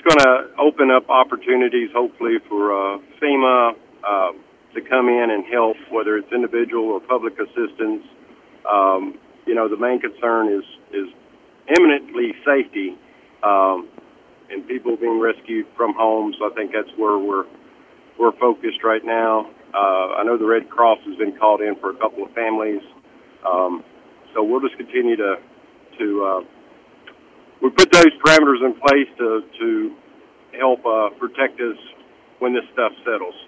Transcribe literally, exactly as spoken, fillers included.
going to open up opportunities, hopefully, for uh, FEMA uh, to come in and help, whether it's individual or public assistance. Um, you know, the main concern is is eminently safety um, and people being rescued from homes. I think that's where we're we're focused right now. Uh, I know the Red Cross has been called in for a couple of families, um, so we'll just continue to to uh, we put those parameters in place to to help uh, protect us when this stuff settles.